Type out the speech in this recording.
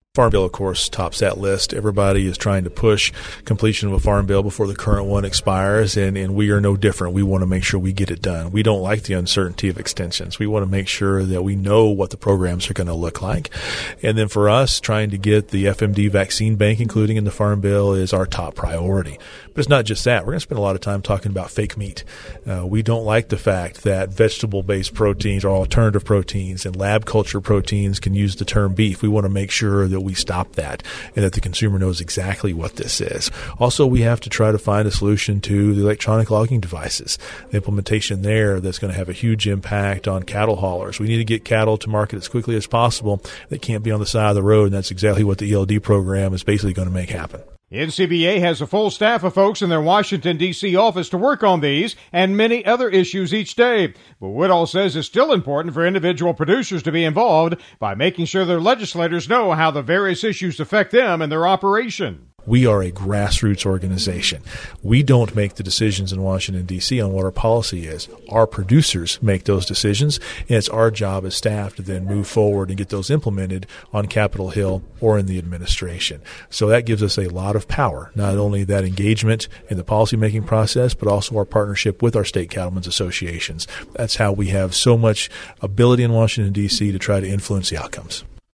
Farm Bill, of course, tops that list. Everybody is trying to push completion of a Farm Bill before the current one expires, and we are no different. We want to make sure we get it done. We don't like the uncertainty of extensions. We want to make sure that we know what the programs are going to look like. And then for us, trying to get the FMD vaccine bank, including in the Farm Bill, is our top priority. But it's not just that. We're going to spend a lot of time talking about fake meat. We don't like the fact that vegetable-based proteins or alternative proteins and lab culture proteins can use the term beef. We want to make sure that we stop that and that the consumer knows exactly what this is. Also, we have to try to find a solution to the electronic logging devices. The implementation there that's going to have a huge impact on cattle haulers. We need to get cattle to market as quickly as possible. They can't be on the side of the road, and that's exactly what the ELD program is basically going to make happen. NCBA has a full staff of folks in their Washington, D.C. office to work on these and many other issues each day. But Woodall says it's still important for individual producers to be involved by making sure their legislators know how the various issues affect them and their operation. We are a grassroots organization. We don't make the decisions in Washington, D.C. on what our policy is. Our producers make those decisions, and it's our job as staff to then move forward and get those implemented on Capitol Hill or in the administration. So that gives us a lot of power, not only that engagement in the policymaking process, but also our partnership with our state cattlemen's associations. That's how we have so much ability in Washington, D.C. to try to influence the outcomes.